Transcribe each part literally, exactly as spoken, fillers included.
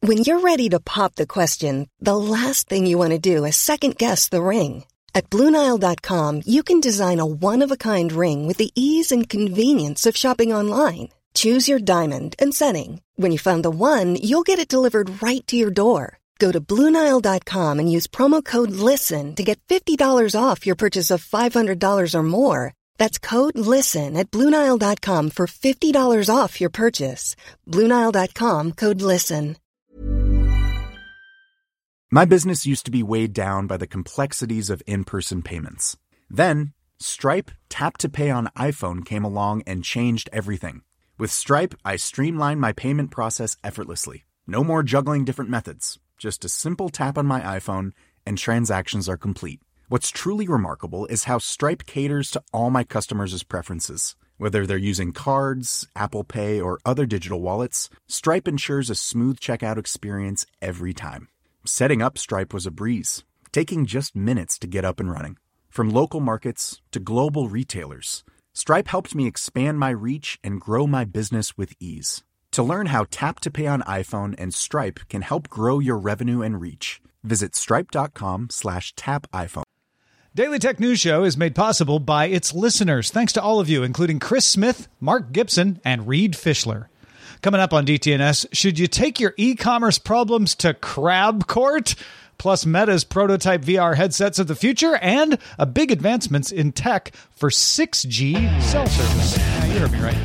When you're ready to pop the question, the last thing you want to do is second-guess the ring. At Blue Nile dot com, you can design a one-of-a-kind ring with the ease and convenience of shopping online. Choose your diamond and setting. When you find the one, you'll get it delivered right to your door. Go to Blue Nile dot com and use promo code LISTEN to get fifty dollars off your purchase of five hundred dollars or more. That's code LISTEN at Blue Nile dot com for fifty dollars off your purchase. Blue Nile dot com, code LISTEN. My business used to be weighed down by the complexities of in-person payments. Then, Stripe Tap to Pay on iPhone came along and changed everything. With Stripe, I streamlined my payment process effortlessly. No more juggling different methods. Just a simple tap on my iPhone and transactions are complete. What's truly remarkable is how Stripe caters to all my customers' preferences. Whether they're using cards, Apple Pay, or other digital wallets, Stripe ensures a smooth checkout experience every time. Setting up Stripe was a breeze, taking just minutes to get up and running. From local markets to global retailers, Stripe helped me expand my reach and grow my business with ease. To learn how Tap to Pay on iPhone and Stripe can help grow your revenue and reach, visit stripe.com slash tap iPhone. Daily Tech News Show is made possible by its listeners. Thanks to all of you, including Chris Smith, Mark Gibson, and Reed Fischler. Coming up on D T N S, should you take your e-commerce problems to Crab Court? Plus Meta's prototype V R headsets of the future and a big advancements in tech for six G cell service. Yeah, you heard me right.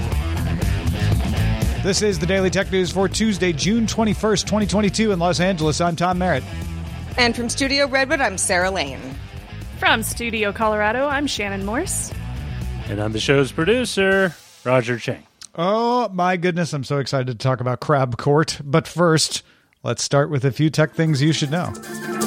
This is the Daily Tech News for Tuesday, June twenty-first, twenty twenty-two in Los Angeles. I'm Tom Merritt. And from Studio Redwood, I'm Sarah Lane. From Studio Colorado, I'm Shannon Morse. And I'm the show's producer, Roger Chang. Oh, my goodness. I'm so excited to talk about Crab Court. But first, let's start with a few tech things you should know.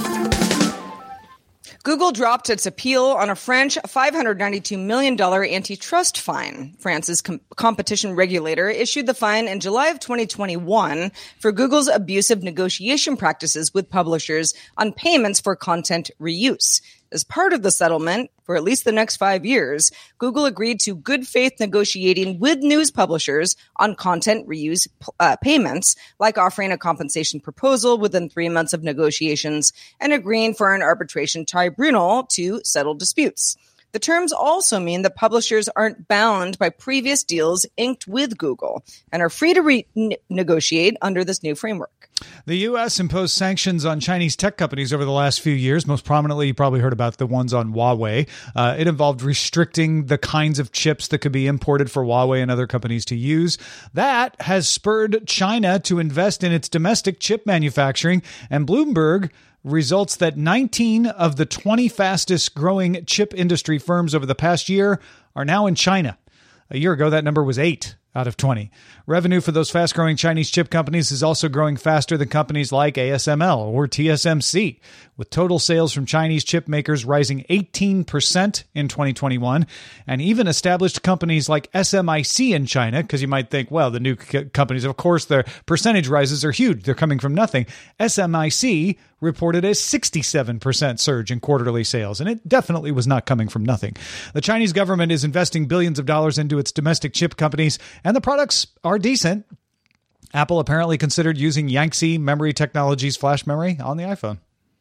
Google dropped its appeal on a French five hundred ninety-two million dollars antitrust fine. France's com- competition regulator issued the fine in July of twenty twenty-one for Google's abusive negotiation practices with publishers on payments for content reuse. As part of the settlement, for at least the next five years, Google agreed to good faith negotiating with news publishers on content reuse uh, payments, like offering a compensation proposal within three months of negotiations and agreeing for an arbitration tribunal to settle disputes. The terms also mean that publishers aren't bound by previous deals inked with Google and are free to re- ne- negotiate under this new framework. The U S imposed sanctions on Chinese tech companies over the last few years. Most prominently, you probably heard about the ones on Huawei. Uh, it involved restricting the kinds of chips that could be imported for Huawei and other companies to use. That has spurred China to invest in its domestic chip manufacturing, and Bloomberg results that nineteen of the twenty fastest growing chip industry firms over the past year are now in China. A year ago, that number was eight out of twenty. Revenue for those fast-growing Chinese chip companies is also growing faster than companies like A S M L or T S M C, with total sales from Chinese chip makers rising eighteen percent in twenty twenty-one, and even established companies like S M I C in China, because you might think, well, the new c- companies, of course, their percentage rises are huge. They're coming from nothing. S M I C reported a sixty-seven percent surge in quarterly sales, and it definitely was not coming from nothing. The Chinese government is investing billions of dollars into its domestic chip companies, and the products are decent. Apple apparently considered using Yangtze Memory Technologies flash memory on the iPhone.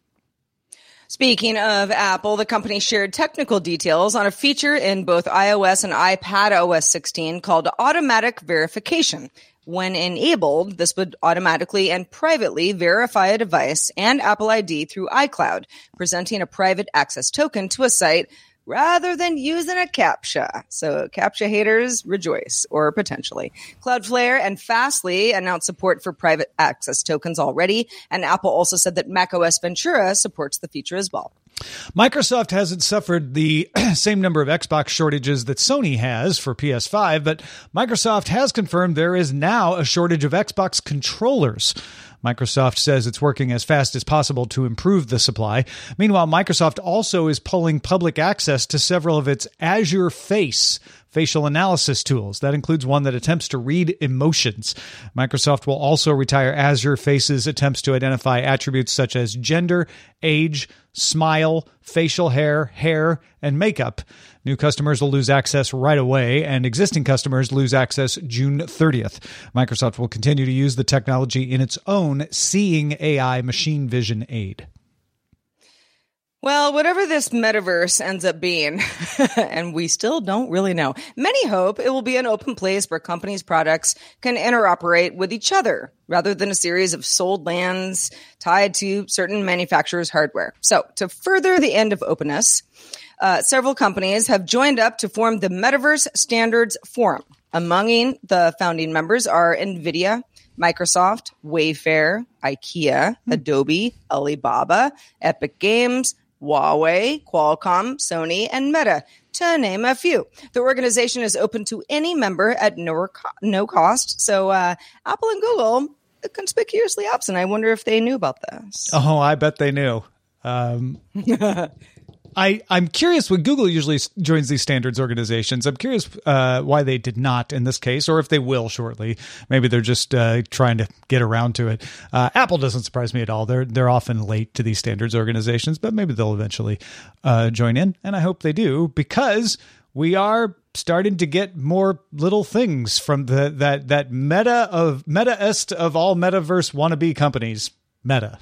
Speaking of Apple, the company shared technical details on a feature in both iOS and iPad O S sixteen called automatic verification. When enabled, this would automatically and privately verify a device and Apple I D through iCloud, presenting a private access token to a site rather than using a CAPTCHA. So CAPTCHA haters rejoice, or potentially. Cloudflare and Fastly announced support for private access tokens already, and Apple also said that macOS Ventura supports the feature as well. Microsoft hasn't suffered the same number of Xbox shortages that Sony has for P S five, but Microsoft has confirmed there is now a shortage of Xbox controllers. Microsoft says it's working as fast as possible to improve the supply. Meanwhile, Microsoft also is pulling public access to several of its Azure Face facial analysis tools. That includes one that attempts to read emotions. Microsoft will also retire Azure Face's attempts to identify attributes such as gender, age, smile, facial hair, hair, and makeup. New customers will lose access right away, and existing customers lose access June thirtieth. Microsoft will continue to use the technology in its own Seeing A I machine vision aid. Well, whatever this metaverse ends up being, and we still don't really know, many hope it will be an open place where companies' products can interoperate with each other rather than a series of sold lands tied to certain manufacturers' hardware. So to further the end of openness, uh, several companies have joined up to form the Metaverse Standards Forum. Among the founding members are NVIDIA, Microsoft, Wayfair, IKEA, hmm. Adobe, Alibaba, Epic Games, Huawei, Qualcomm, Sony, and Meta, to name a few. The organization is open to any member at no, no cost. So uh, Apple and Google are conspicuously absent. I wonder if they knew about this. Oh, I bet they knew. Um, I, I'm curious when Google usually joins these standards organizations. I'm curious uh, why they did not in this case, or if they will shortly. Maybe they're just uh, trying to get around to it. Uh, Apple doesn't surprise me at all. They're they're often late to these standards organizations, but maybe they'll eventually uh, join in, and I hope they do, because we are starting to get more little things from the that that meta of meta-est of all metaverse wannabe companies, Meta.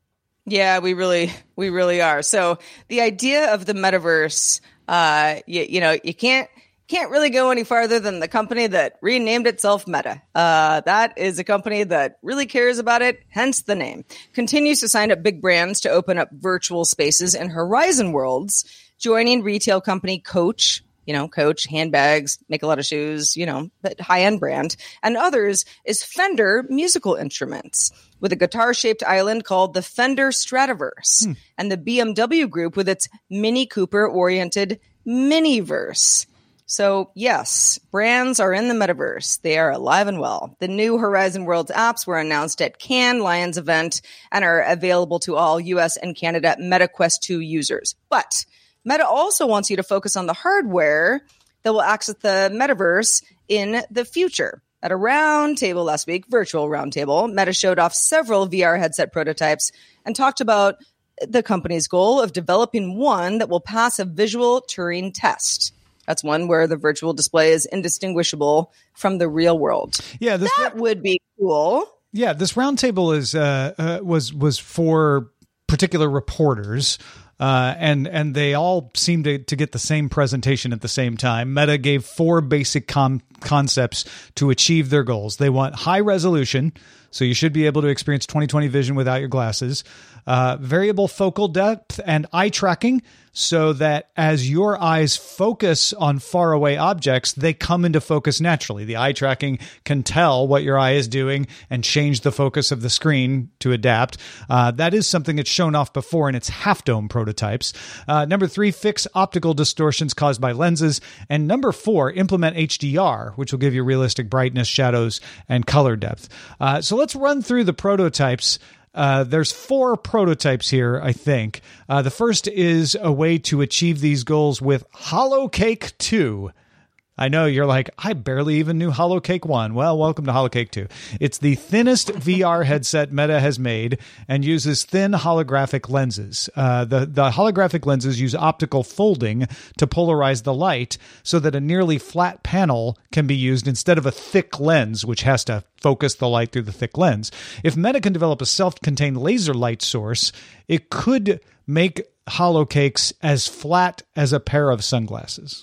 Yeah, we really, we really are. So the idea of the metaverse, uh, you, you know, you can't, can't really go any farther than the company that renamed itself Meta. Uh, that is a company that really cares about it, hence the name. Continues to sign up big brands to open up virtual spaces in Horizon Worlds, joining retail company Coach, you know, Coach, handbags, make a lot of shoes, you know, but high-end brand. And others is Fender musical instruments, with a guitar-shaped island called the Fender Stratoverse, hmm. and the B M W Group with its Mini Cooper-oriented Miniverse. So, yes, brands are in the metaverse. They are alive and well. The new Horizon Worlds apps were announced at Cannes Lions event and are available to all U S and Canada MetaQuest two users. But Meta also wants you to focus on the hardware that will access the metaverse in the future. At a roundtable last week, virtual roundtable, Meta showed off several V R headset prototypes and talked about the company's goal of developing one that will pass a visual Turing test. That's one where the virtual display is indistinguishable from the real world. Yeah, this that ra- would be cool. Yeah, this roundtable is uh, uh, was was for particular reporters. Uh, and and they all seem to, to get the same presentation at the same time. Meta gave four basic com- concepts to achieve their goals. They want high resolution, so you should be able to experience twenty twenty vision without your glasses. Uh, variable focal depth and eye tracking, so that as your eyes focus on faraway objects, they come into focus naturally. The eye tracking can tell what your eye is doing and change the focus of the screen to adapt. Uh, that is something that's shown off before in its half-dome prototypes. Uh, number three, fix optical distortions caused by lenses. And number four, implement H D R, which will give you realistic brightness, shadows, and color depth. Uh, so let's run through the prototypes. Uh, there's four prototypes here, I think. Uh, the first is a way to achieve these goals with HoloCake two. I know you're like, I barely even knew HoloCake one. Well, welcome to HoloCake two. It's the thinnest V R headset Meta has made and uses thin holographic lenses. Uh, the, the holographic lenses use optical folding to polarize the light so that a nearly flat panel can be used instead of a thick lens, which has to focus the light through the thick lens. If Meta can develop a self-contained laser light source, it could make HoloCakes as flat as a pair of sunglasses.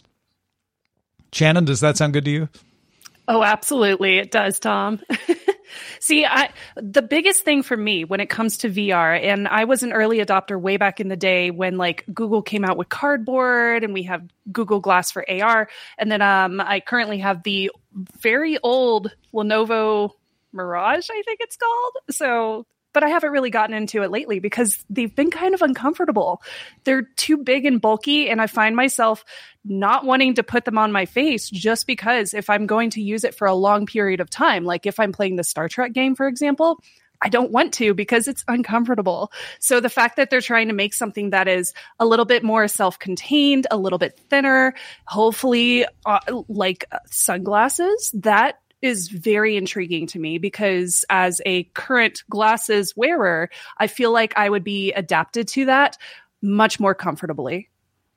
Shannon, does that sound good to you? Oh, absolutely. It does, Tom. See, I, the biggest thing for me when it comes to V R, and I was an early adopter way back in the day when like Google came out with Cardboard and we have Google Glass for A R. And then um, I currently have the very old Lenovo Mirage, I think it's called. So, but I haven't really gotten into it lately because they've been kind of uncomfortable. They're too big and bulky, and I find myself not wanting to put them on my face just because if I'm going to use it for a long period of time, like if I'm playing the Star Trek game, for example, I don't want to because it's uncomfortable. So the fact that they're trying to make something that is a little bit more self-contained, a little bit thinner, hopefully uh, like sunglasses, that is very intriguing to me because as a current glasses wearer, I feel like I would be adapted to that much more comfortably.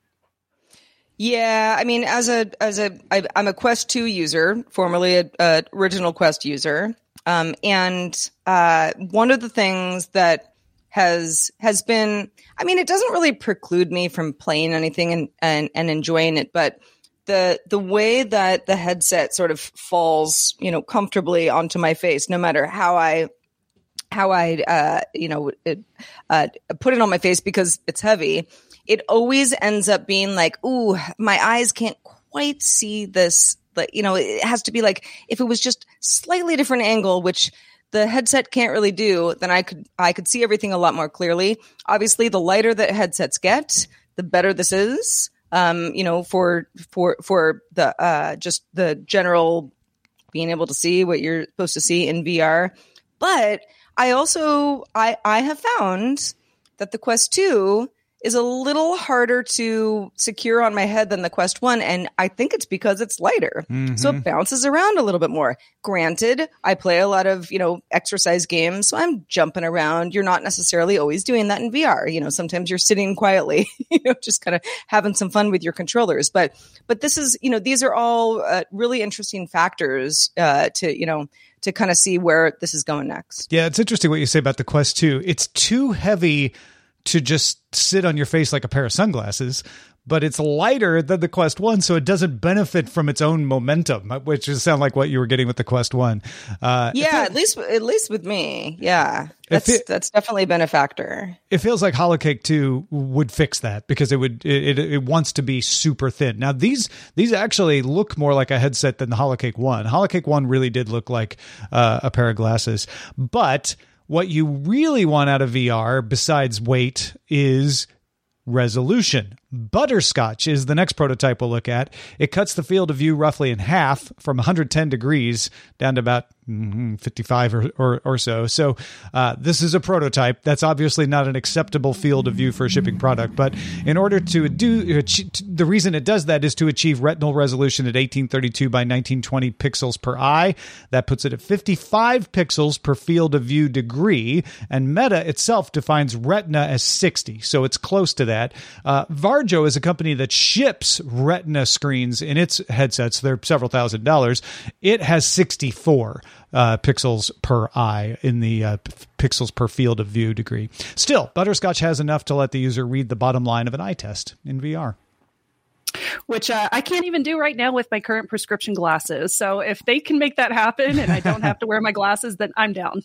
Yeah, I mean, as a as a I, I'm a Quest two user, formerly a, a original Quest user, um, and uh, one of the things that has has been, I mean, it doesn't really preclude me from playing anything and and, and enjoying it, but the the way that the headset sort of falls, you know, comfortably onto my face, no matter how I how I uh, you know it, uh, put it on my face because it's heavy. It always ends up being like, ooh, my eyes can't quite see this. Like, you know, it has to be like, if it was just slightly different angle, which the headset can't really do, then I could, I could see everything a lot more clearly. Obviously, the lighter that headsets get, the better this is. Um, you know, for, for, for the, uh, just the general being able to see what you're supposed to see in V R. But I also, I, I have found that the Quest two is a little harder to secure on my head than the Quest one. And I think it's because it's lighter. Mm-hmm. So it bounces around a little bit more. Granted, I play a lot of, you know, exercise games. So I'm jumping around. You're not necessarily always doing that in V R. You know, sometimes you're sitting quietly, you know, just kind of having some fun with your controllers. But, but this is, you know, these are all uh, really interesting factors uh, to, you know, to kind of see where this is going next. Yeah, it's interesting what you say about the Quest two. It's too heavy to just sit on your face like a pair of sunglasses, but it's lighter than the Quest one, so it doesn't benefit from its own momentum, which is sound like what you were getting with the Quest one. Uh, yeah, at least at least with me, yeah, that's it, that's definitely been a factor. It feels like Holocake two would fix that because it would it, it, it wants to be super thin. Now these these actually look more like a headset than the Holocake one. Holocake one really did look like uh, a pair of glasses, but what you really want out of V R, besides weight, is resolution. Butterscotch is the next prototype we'll look at. It cuts the field of view roughly in half from one hundred ten degrees down to about mm, fifty-five or, or, or so. So uh, this is a prototype. That's obviously not an acceptable field of view for a shipping product. But in order to do, the reason it does that is to achieve retinal resolution at eighteen thirty-two by nineteen twenty pixels per eye. That puts it at fifty-five pixels per field of view degree. And Meta itself defines retina as sixty. So it's close to that. Uh, Varjo is a company that ships retina screens in its headsets. They're several thousand dollars. It has sixty-four uh, pixels per eye in the uh, p- pixels per field of view degree. Still, Butterscotch has enough to let the user read the bottom line of an eye test in V R. Which uh, I can't even do right now with my current prescription glasses. So if they can make that happen and I don't have to wear my glasses, then I'm down.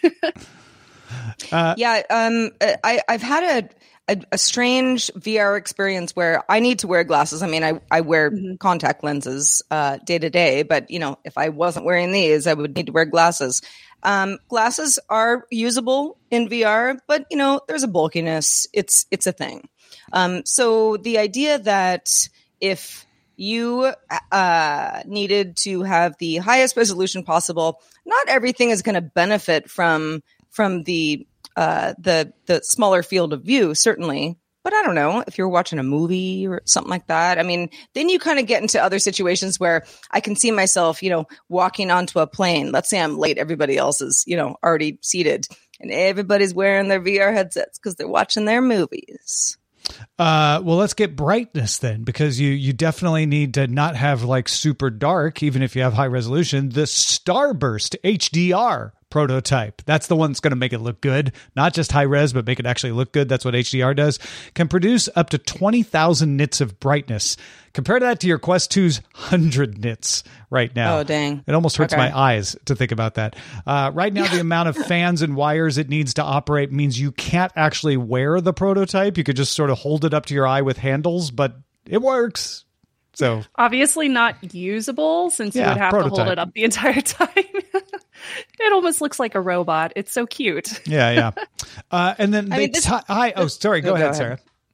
uh, yeah, um, I, I've had a... A, a strange V R experience where I need to wear glasses. I mean, I, I wear mm-hmm. contact lenses uh, day to day, but, you know, if I wasn't wearing these, I would need to wear glasses. Um, glasses are usable in V R, but, you know, there's a bulkiness. It's it's a thing. Um, so the idea that if you uh, needed to have the highest resolution possible, not everything is going to benefit from from the Uh, the the smaller field of view, certainly. But I don't know, if you're watching a movie or something like that, I mean, then you kind of get into other situations where I can see myself, you know, walking onto a plane. Let's say I'm late. Everybody else is, you know, already seated. And everybody's wearing their V R headsets because they're watching their movies. Uh, well, let's get brightness then, because you, you definitely need to not have like super dark, even if you have high resolution. The Starburst H D R prototype, that's the one that's going to make it look good, not just high res, but make it actually look good. That's what H D R does. Can produce up to twenty thousand nits of brightness. Compare that to your Quest two's one hundred nits right now. Oh, dang. It almost hurts okay. my eyes to think about that. Uh, right now, the amount of fans and wires it needs to operate means you can't actually wear the prototype. You could just sort of hold it up to your eye with handles, but it works. So obviously not usable, since yeah, you would have prototype. to hold it up the entire time. It almost looks like a robot. It's so cute. Yeah, yeah. Uh, and then I they mean, this, t- I, oh, sorry. Go, go ahead, ahead, Sarah.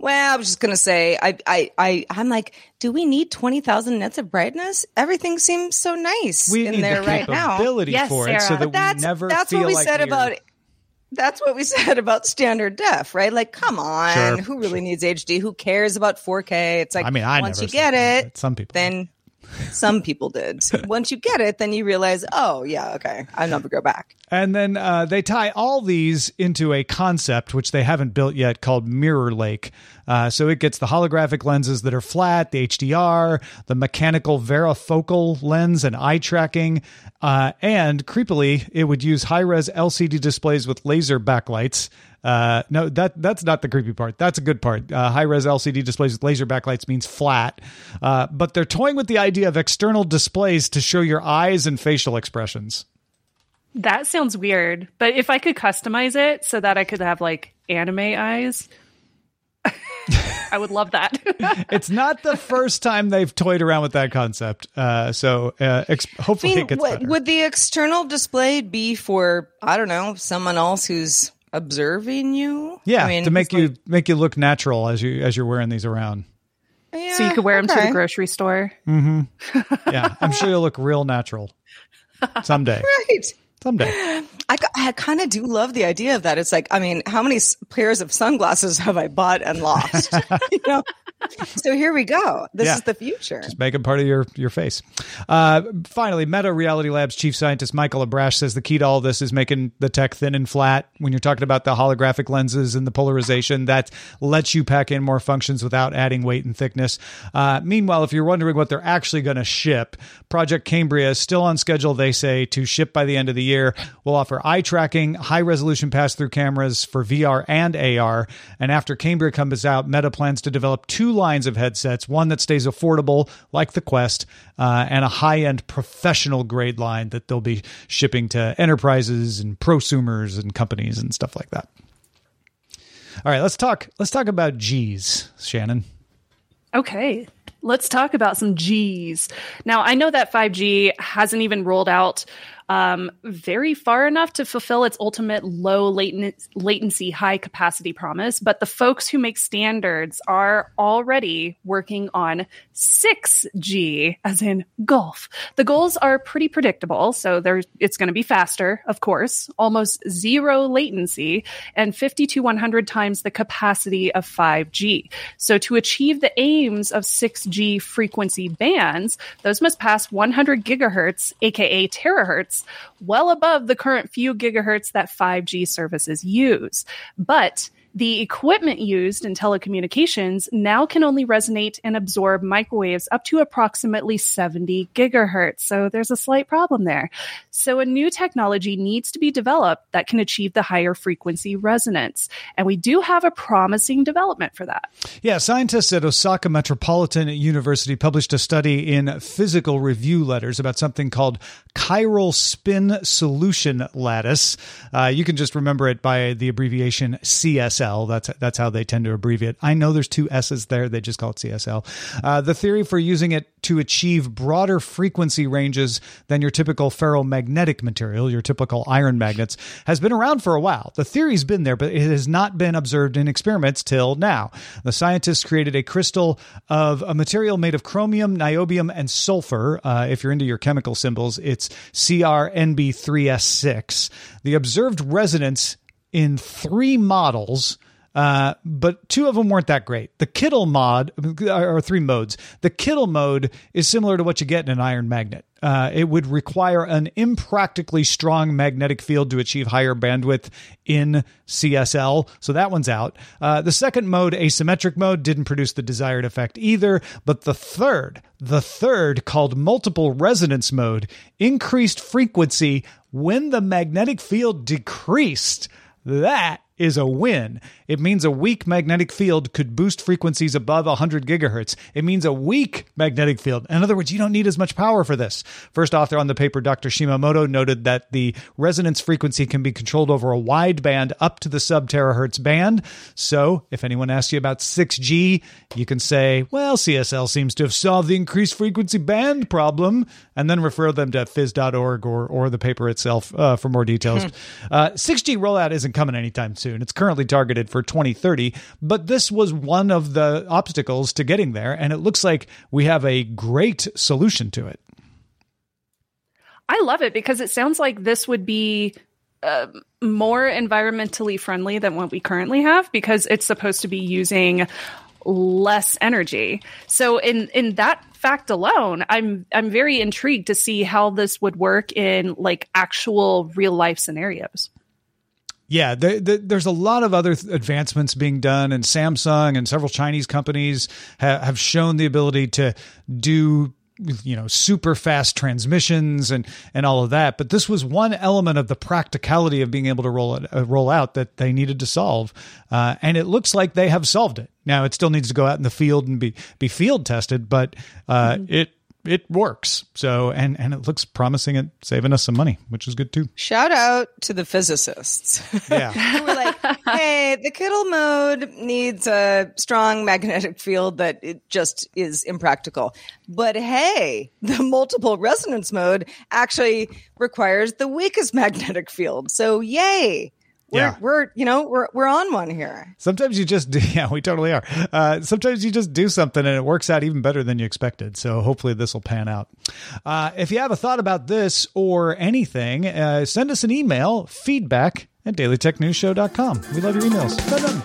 Well, I was just going to say, I, I, I, I'm like, do we need twenty thousand nits of brightness? Everything seems so nice we in need there the right now. capability Yes, for it so Sarah. that But that's, we never that's feel what we like said we're- about That's what we said about standard def, right? Like, come on, Sure, who really needs H D? Who cares about four K? It's like, I mean, I once never you get said that, it, but some people then some people did. Once you get it, then you realize, oh yeah, okay, I'll never go back. And then uh, they tie all these into a concept, which they haven't built yet, called Mirror Lake. Uh, so it gets the holographic lenses that are flat, the H D R, the mechanical varifocal lens and eye tracking. Uh, and creepily, it would use high-res L C D displays with laser backlights. Uh, no, that that's not the creepy part. That's a good part. Uh, high-res L C D displays with laser backlights means flat. Uh, but they're toying with the idea of external displays to show your eyes and facial expressions. That sounds weird. But if I could customize it so that I could have like anime eyes, I would love that. It's not the first time they've toyed around with that concept. Uh, so uh, ex- I hopefully mean, it gets what, better. would the external display be for, I don't know, someone else who's observing you? Yeah, I mean, to make it's you like, make you look natural as you as you're wearing these around. yeah, So you could wear them to okay. the grocery store. Yeah, I'm sure you'll look real natural someday. Right. Someday. I, I kind of do love the idea of that. It's like, I mean, how many s- pairs of sunglasses have I bought and lost? You know? So here we go. This Yeah. is the future. Just make it part of your, your face. Uh, finally, Meta Reality Labs chief scientist Michael Abrash says the key to all this is making the tech thin and flat. When you're talking about the holographic lenses and the polarization, that lets you pack in more functions without adding weight and thickness. Uh, meanwhile, if you're wondering what they're actually going to ship, Project Cambria is still on schedule, they say, to ship by the end of the year. We'll offer eye tracking, high-resolution pass-through cameras for V R and A R. And after Cambria comes out, Meta plans to develop two lines of headsets, one that stays affordable, like the Quest, uh, and a high-end professional-grade line that they'll be shipping to enterprises and prosumers and companies and stuff like that. All right, let's talk. Let's talk about G's, Shannon. Okay, let's talk about some G's. Now, I know that five G hasn't even rolled out um, very far enough to fulfill its ultimate low laten- latency, high capacity promise, but the folks who make standards are already working on six G, as in golf. The goals are pretty predictable, so there's, it's going to be faster, of course, almost zero latency, and fifty to one hundred times the capacity of five G. So to achieve the aims of six G frequency bands, those must pass one hundred gigahertz, aka terahertz, well above the current few gigahertz that five G services use. But the equipment used in telecommunications now can only resonate and absorb microwaves up to approximately seventy gigahertz. So there's a slight problem there. So a new technology needs to be developed that can achieve the higher frequency resonance. And we do have a promising development for that. Yeah, scientists at Osaka Metropolitan University published a study in Physical Review Letters about something called chiral spin solution lattice. Uh, you can just remember it by the abbreviation C S L. That's that's how they tend to abbreviate. I know there's two S's there. They just call it C S L. Uh, the theory for using it to achieve broader frequency ranges than your typical ferromagnetic material, your typical iron magnets, has been around for a while. The theory's been there, but it has not been observed in experiments till now. The scientists created a crystal of a material made of chromium, niobium, and sulfur. Uh, if you're into your chemical symbols, it's C R N B three S six. The observed resonance in three models, uh, but two of them weren't that great. The Kittel mod, or three modes. The Kittel mode is similar to what you get in an iron magnet. Uh, it would require an impractically strong magnetic field to achieve higher bandwidth in C S L. So that one's out. Uh, the second mode, asymmetric mode, didn't produce the desired effect either. But the third, the third called multiple resonance mode, increased frequency when the magnetic field decreased. That is a win. It means a weak magnetic field could boost frequencies above one hundred gigahertz. It means a weak magnetic field. In other words, you don't need as much power for this. First author on the paper, Doctor Shimamoto, noted that the resonance frequency can be controlled over a wide band up to the sub-terahertz band. So if anyone asks you about six G, you can say, well, C S L seems to have solved the increased frequency band problem, and then refer them to phys dot org or, or the paper itself uh, for more details. uh, six G rollout isn't coming anytime soon. soon. It's currently targeted for twenty thirty, but this was one of the obstacles to getting there, and it looks like we have a great solution to it. I love it because it sounds like this would be uh, more environmentally friendly than what we currently have, because it's supposed to be using less energy. So in in that fact alone, I'm I'm very intrigued to see how this would work in like actual real life scenarios. Yeah, the, the, there's a lot of other th- advancements being done, and Samsung and several Chinese companies ha- have shown the ability to do, you know, super fast transmissions and, and all of that. But this was one element of the practicality of being able to roll it, uh, roll out that they needed to solve. Uh, and it looks like they have solved it. Now it still needs to go out in the field and be, be field tested, but uh, mm-hmm. it, it works. So, and, and it looks promising at saving us some money, which is good too. Shout out to the physicists. Yeah. Who were like, hey, the Kittle mode needs a strong magnetic field that it just is impractical. But hey, the multiple resonance mode actually requires the weakest magnetic field. So yay. We're, yeah. we're, you know, we're, we're on one here. Sometimes you just do. Yeah, we totally are. Uh, sometimes you just do something and it works out even better than you expected. So hopefully this will pan out. Uh, if you have a thought about this or anything, uh, send us an email, feedback at daily tech news show dot com. We love your emails. Bye-bye.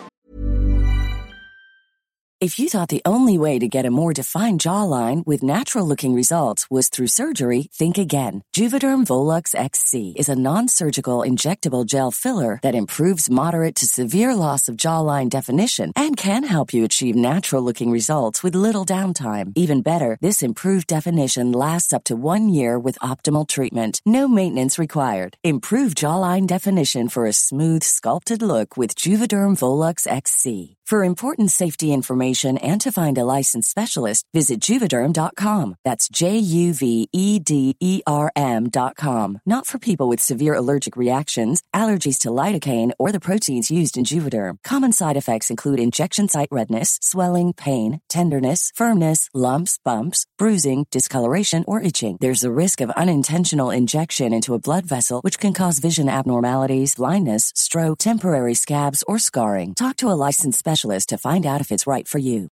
If you thought the only way to get a more defined jawline with natural-looking results was through surgery, think again. Juvederm Volux X C is a non-surgical injectable gel filler that improves moderate to severe loss of jawline definition and can help you achieve natural-looking results with little downtime. Even better, this improved definition lasts up to one year with optimal treatment. No maintenance required. Improve jawline definition for a smooth, sculpted look with Juvederm Volux X C. For important safety information and to find a licensed specialist, visit Juvederm dot com. That's J U V E D E R M dot com. Not for people with severe allergic reactions, allergies to lidocaine, or the proteins used in Juvederm. Common side effects include injection site redness, swelling, pain, tenderness, firmness, lumps, bumps, bruising, discoloration, or itching. There's a risk of unintentional injection into a blood vessel, which can cause vision abnormalities, blindness, stroke, temporary scabs, or scarring. Talk to a licensed specialist to find out if it's right for you.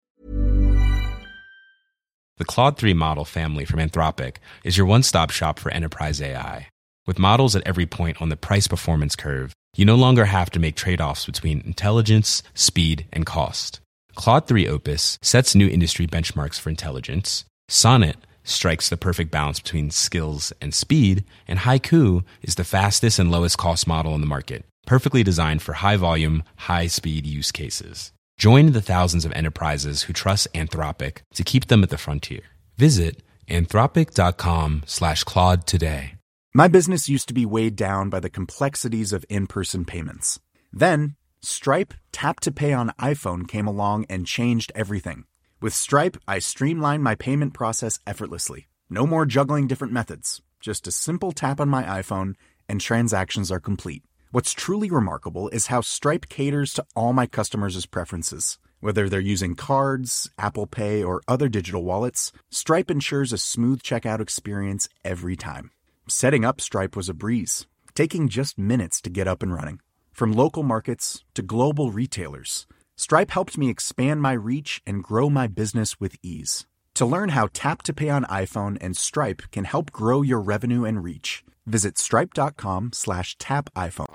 The Claude three model family from Anthropic is your one-stop shop for enterprise A I. With models at every point on the price-performance curve, you no longer have to make trade-offs between intelligence, speed, and cost. Claude three Opus sets new industry benchmarks for intelligence. Sonnet strikes the perfect balance between skills and speed. And Haiku is the fastest and lowest cost model in the market, perfectly designed for high-volume, high-speed use cases. Join the thousands of enterprises who trust Anthropic to keep them at the frontier. Visit anthropic.com slash Claude today. My business used to be weighed down by the complexities of in-person payments. Then, Stripe Tap to Pay on iPhone came along and changed everything. With Stripe, I streamlined my payment process effortlessly. No more juggling different methods. Just a simple tap on my iPhone and transactions are complete. What's truly remarkable is how Stripe caters to all my customers' preferences. Whether they're using cards, Apple Pay, or other digital wallets, Stripe ensures a smooth checkout experience every time. Setting up Stripe was a breeze, taking just minutes to get up and running. From local markets to global retailers, Stripe helped me expand my reach and grow my business with ease. To learn how Tap to Pay on iPhone and Stripe can help grow your revenue and reach, visit stripe.com slash tap iPhone.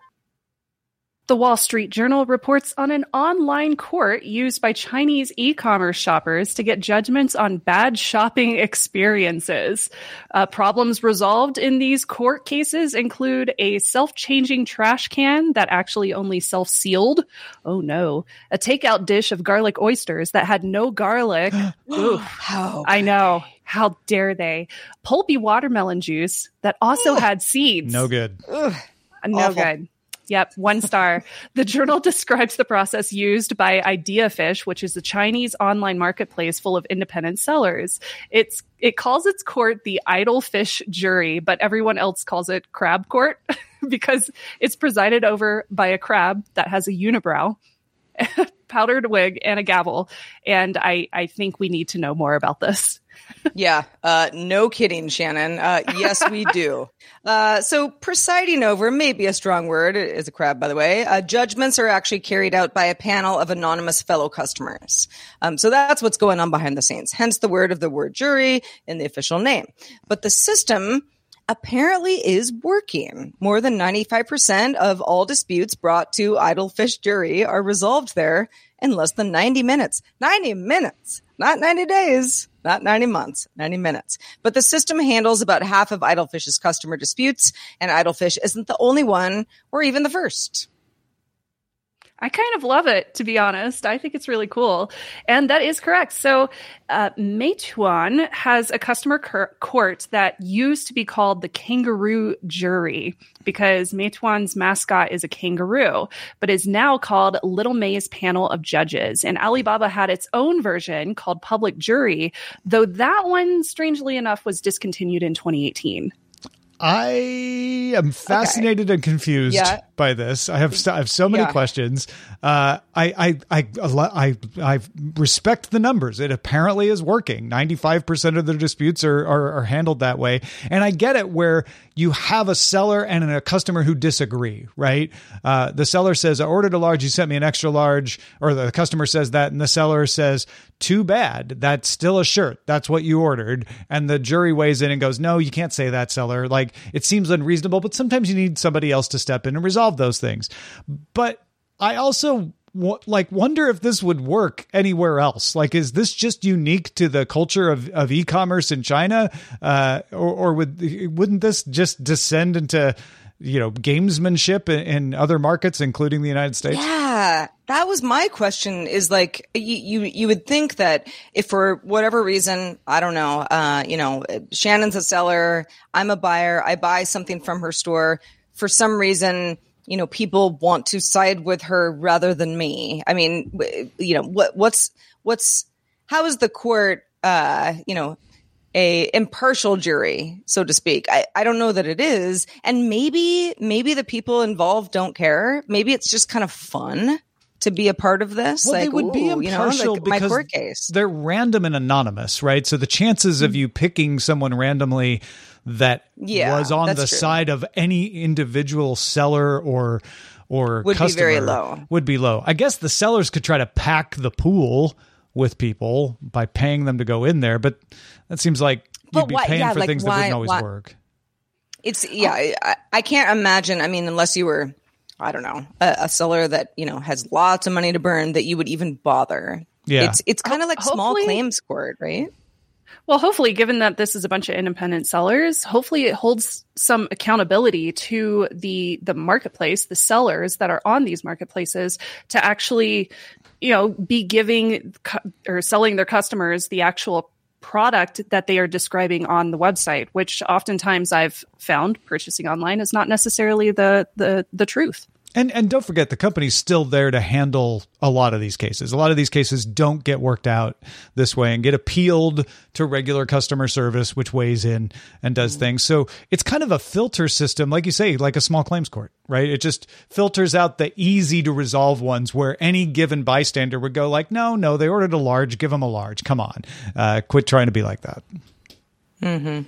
The Wall Street Journal reports on an online court used by Chinese e-commerce shoppers to get judgments on bad shopping experiences. Uh, problems resolved in these court cases include a self-changing trash can that actually only self-sealed. Oh no. A takeout dish of garlic oysters that had no garlic. Ooh, How I know. How dare they? Pulpy watermelon juice that also had seeds. No good. Ugh, No awful. good. Yep, one star. The journal describes the process used by IdeaFish, which is a Chinese online marketplace full of independent sellers. It's it calls its court the Idle Fish Jury, but everyone else calls it Crab Court because it's presided over by a crab that has a unibrow. powdered wig, and a gavel. And I, I think we need to know more about this. Yeah, uh, no kidding, Shannon. Uh, yes, we do. Uh, so presiding over may be a strong word. It is a crab, by the way. Uh, judgments are actually carried out by a panel of anonymous fellow customers. Um, so that's what's going on behind the scenes. Hence the word of the word jury in the official name. But the system apparently is working. More than ninety-five percent of all disputes brought to Idlefish jury are resolved there in less than ninety minutes. ninety minutes, not ninety days. Not ninety months, ninety minutes. But the system handles about half of Idlefish's customer disputes, and Idlefish isn't the only one or even the first. I kind of love it, to be honest. I think it's really cool. And that is correct. So uh, Meituan has a customer cur- court that used to be called the Kangaroo Jury because Meituan's mascot is a kangaroo, but is now called Little May's Panel of Judges. And Alibaba had its own version called Public Jury, though that one, strangely enough, was discontinued in twenty eighteen. I am fascinated okay. and confused yeah. by this. I have I have so many yeah. questions. Uh, I, I I I I respect the numbers. It apparently is working. ninety-five percent of the disputes are, are are handled that way, and I get it where you have a seller and a customer who disagree. Right? Uh, the seller says, "I ordered a large. You sent me an extra large," or the customer says that, and the seller says, "Too bad. That's still a shirt. That's what you ordered." And the jury weighs in and goes, "No, you can't say that, seller. Like, it seems unreasonable, but sometimes you need somebody else to step in and resolve those things." But I also w- like wonder if this would work anywhere else. Like, is this just unique to the culture of, of e-commerce in China? Uh, or, or would, wouldn't this just descend into, you know, gamesmanship in, in other markets, including the United States? Yeah, that was my question is like, you, you, you would think that if for whatever reason, I don't know, uh, you know, Shannon's a seller, I'm a buyer, I buy something from her store. For some reason, you know, people want to side with her rather than me. I mean, you know, what, what's, what's, how is the court, uh, you know, a impartial jury, so to speak? I, I don't know that it is. And maybe, maybe the people involved don't care. Maybe it's just kind of fun to be a part of this. Well, like, they would ooh, be impartial, you know, like because my court case. They're random and anonymous, right? So the chances of you picking someone randomly that yeah, was on the true. side of any individual seller or or would customer be very low. Would be low. I guess the sellers could try to pack the pool with people by paying them to go in there, but that seems like but you'd be why, paying yeah, for like things why, that wouldn't always why, work. It's yeah, I, I can't imagine. I mean, unless you were, I don't know, a, a seller that, you know, has lots of money to burn, that you would even bother. Yeah, it's it's kind of like hopefully, small claims court, right? Well, hopefully, given that this is a bunch of independent sellers, hopefully it holds some accountability to the the marketplace, the sellers that are on these marketplaces, to actually, you know, be giving cu- or selling their customers the actual product that they are describing on the website, which oftentimes I've found purchasing online is not necessarily the the the truth. And and don't forget, the company's still there to handle a lot of these cases. A lot of these cases don't get worked out this way and get appealed to regular customer service, which weighs in and does things. So it's kind of a filter system, like you say, like a small claims court, right? It just filters out the easy to resolve ones where any given bystander would go like, no, no, they ordered a large, give them a large. Come on. Uh, quit trying to be like that. Mm-hmm.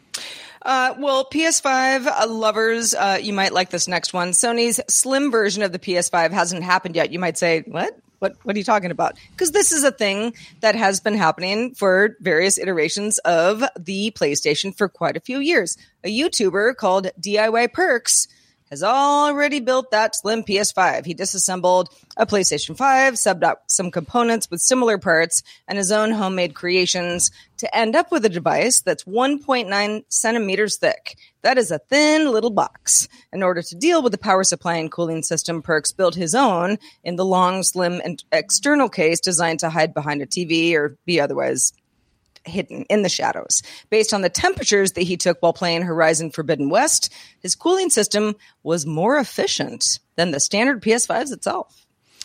Uh, well, P S five uh, lovers, uh, you might like this next one. Sony's slim version of the P S five hasn't happened yet. You might say, what? What, what are you talking about? Because this is a thing that has been happening for various iterations of the PlayStation for quite a few years. A YouTuber called D I Y Perks has already built that slim P S five. He disassembled a PlayStation five, subbed out some components with similar parts, and his own homemade creations to end up with a device that's one point nine centimeters thick. That is a thin little box. In order to deal with the power supply and cooling system, Perks built his own in the long, slim, and external case designed to hide behind a T V or be otherwise hidden in the shadows. Based on the temperatures that he took while playing Horizon Forbidden West, his cooling system was more efficient than the standard P S fives itself.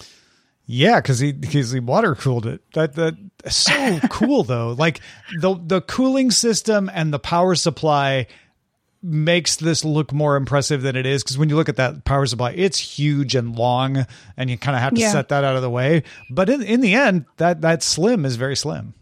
Yeah, because he because he water cooled it. That that so cool though. Like the the cooling system and the power supply makes this look more impressive than it is, because when you look at that power supply, it's huge and long, and you kind of have to Yeah. set that out of the way. But in, in the end, that that slim is very slim.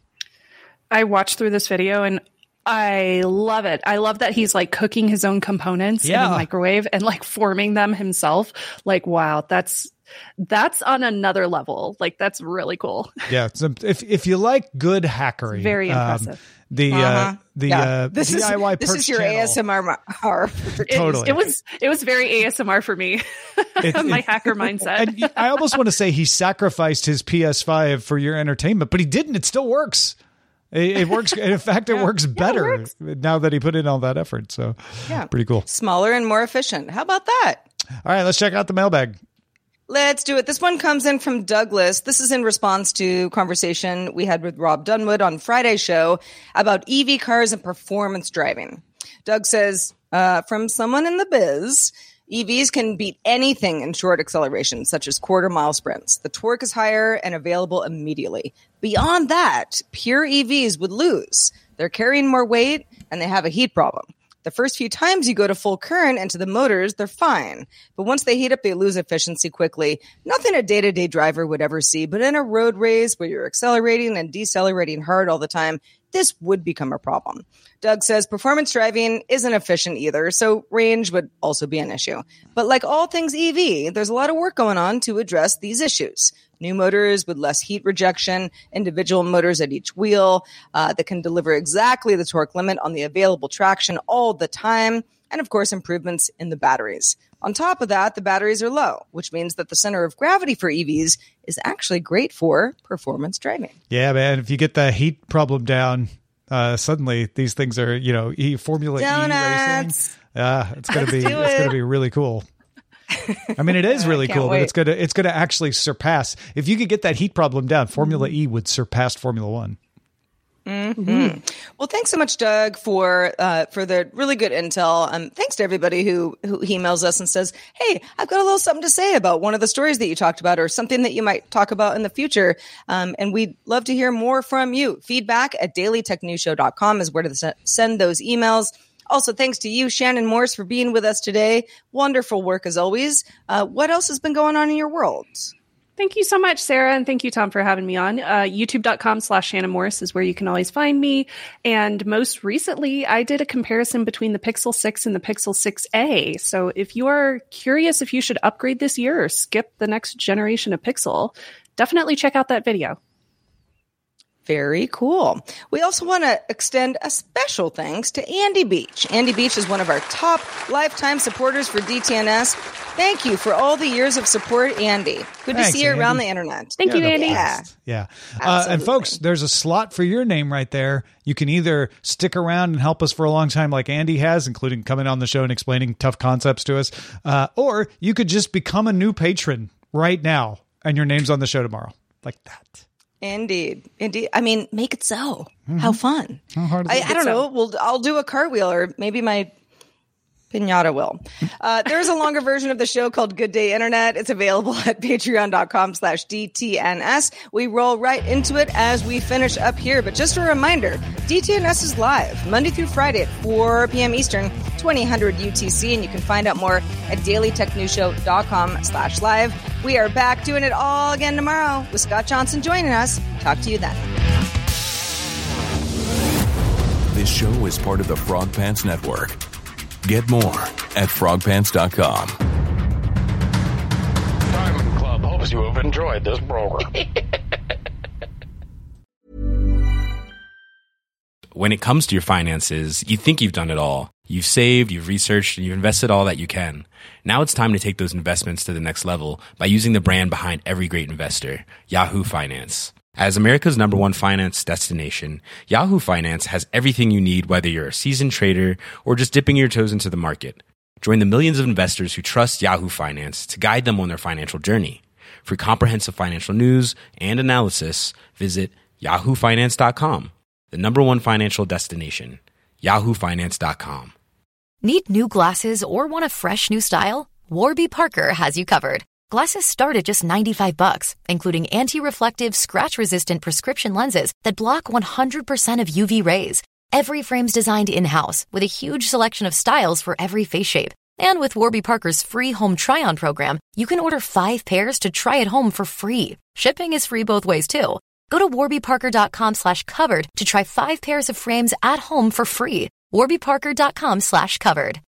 I watched through this video and I love it. I love that he's like cooking his own components Yeah. in a microwave and like forming them himself. Like, wow, that's that's on another level. Like, that's really cool. Yeah, so if if you like good hackery, Very um, impressive. the Uh-huh. uh, the Yeah. uh, this D I Y is this perch is your channel, A S M R. It, Totally. it was it was very A S M R for me. It- My it- hacker mindset. And I almost want to say he sacrificed his P S five for your entertainment, but he didn't. It still works. It, it works. In fact, it works better works. now that he put in all that effort. So, Yeah. pretty cool. Smaller and more efficient. How about that? All right, let's check out the mailbag. Let's do it. This one comes in from Douglas. This is in response to conversation we had with Rob Dunwood on Friday's show about E V cars and performance driving. Doug says, uh, from someone in the biz, E Vs can beat anything in short acceleration, such as quarter mile sprints. The torque is higher and available immediately. Beyond that, pure E Vs would lose. They're carrying more weight and they have a heat problem. The first few times you go to full current into the motors, they're fine. But once they heat up, they lose efficiency quickly. Nothing a day-to-day driver would ever see. But in a road race where you're accelerating and decelerating hard all the time, this would become a problem. Doug says performance driving isn't efficient either, so range would also be an issue. But like all things E V, there's a lot of work going on to address these issues. New motors with less heat rejection, individual motors at each wheel uh, that can deliver exactly the torque limit on the available traction all the time, and of course, improvements in the batteries. On top of that, the batteries are low, which means that the center of gravity for E Vs is actually great for performance driving. Yeah, man. If you get the heat problem down, uh, suddenly these things are, you know, e- Formula E racing. Donuts. Yeah, it's gonna be Let's do it's it. gonna be really cool. I mean, it is really can't cool, but wait. it's gonna it's gonna actually surpass. If you could get that heat problem down, Formula E would surpass Formula One. Mm-hmm. Well, thanks so much, Doug, for uh, for the really good intel. Um, thanks to everybody who who emails us and says, "Hey, I've got a little something to say about one of the stories that you talked about, or something that you might talk about in the future." Um, and we'd love to hear more from you. Feedback at daily tech news show dot com is where to se- send those emails. Also, thanks to you, Shannon Morse, for being with us today. Wonderful work as always. Uh, what else has been going on in your world? Thank you so much, Sarah. And thank you, Tom, for having me on. Uh, YouTube.com slash Shannon Morse is where you can always find me. And most recently, I did a comparison between the Pixel six and the Pixel six A. So if you are curious if you should upgrade this year or skip the next generation of Pixel, definitely check out that video. Very cool. We also want to extend a special thanks to Andy Beach. Andy Beach is one of our top lifetime supporters for D T N S. Thank you for all the years of support, Andy. Good Thanks, to see you Andy. around the internet. Thank you, the Andy. best. Yeah. Uh, and Absolutely. folks, there's a slot for your name right there. You can either stick around and help us for a long time like Andy has, including coming on the show and explaining tough concepts to us, uh, or you could just become a new patron right now and your name's on the show tomorrow. Like that. Indeed. Indeed. I mean, make it so. How fun. How hard is I, it? I don't know. Well, I'll do a cartwheel, or maybe my pinata will. Uh, there's a longer version of the show called Good Day Internet. It's available at patreon.com slash DTNS. We roll right into it as we finish up here. But just a reminder, D T N S is live Monday through Friday at four p.m. Eastern, twenty hundred U T C. And you can find out more at dailytechnewsshow.com slash live. We are back doing it all again tomorrow with Scott Johnson joining us. Talk to you then. This show is part of the Frog Pants Network. Get more at frog pants dot com. Diamond Club hopes you have enjoyed this program. When it comes to your finances, you think you've done it all. You've saved, you've researched, and you've invested all that you can. Now it's time to take those investments to the next level by using the brand behind every great investor, Yahoo Finance. As America's number one finance destination, Yahoo Finance has everything you need, whether you're a seasoned trader or just dipping your toes into the market. Join the millions of investors who trust Yahoo Finance to guide them on their financial journey. For comprehensive financial news and analysis, visit yahoo finance dot com, the number one financial destination, yahoo finance dot com. Need new glasses or want a fresh new style? Warby Parker has you covered. Glasses start at just ninety-five bucks, including anti-reflective, scratch-resistant prescription lenses that block one hundred percent of U V rays. Every frame's designed in-house with a huge selection of styles for every face shape. And with Warby Parker's free home try-on program, you can order five pairs to try at home for free. Shipping is free both ways, too. Go to warbyparker.com slash covered to try five pairs of frames at home for free. warbyparker.com slash covered.